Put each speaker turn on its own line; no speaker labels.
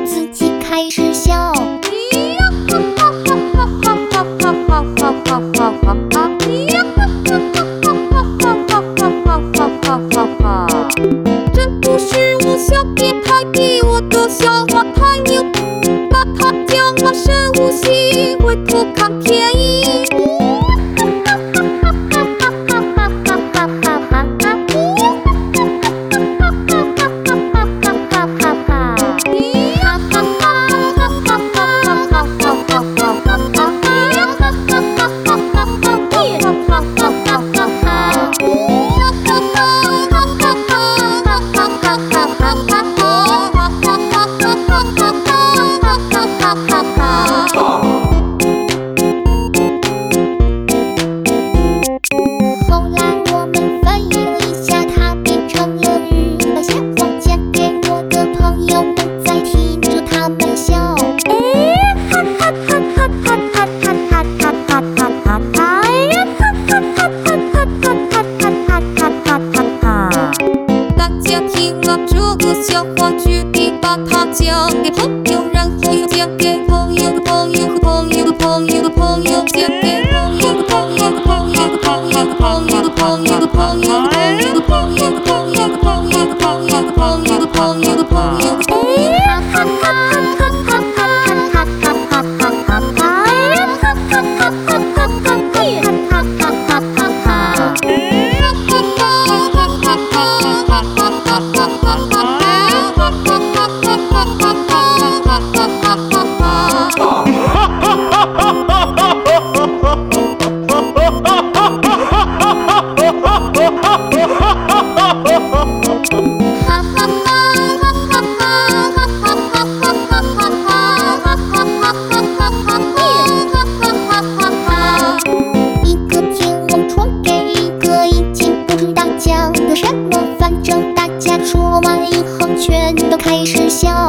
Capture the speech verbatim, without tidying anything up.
自己开始笑。这不是我笑点太低，我的笑话太牛，把它讲了深呼吸，回头看便宜。笑话举例，把它讲给朋友，然后又讲给朋友的朋友和朋友的朋友的朋友，讲给朋友的朋友的朋友的朋友的朋友的朋友的朋友的朋友的朋友的朋友的朋友的朋友的朋友的朋友的朋友的朋友的。说完以后全都开始笑。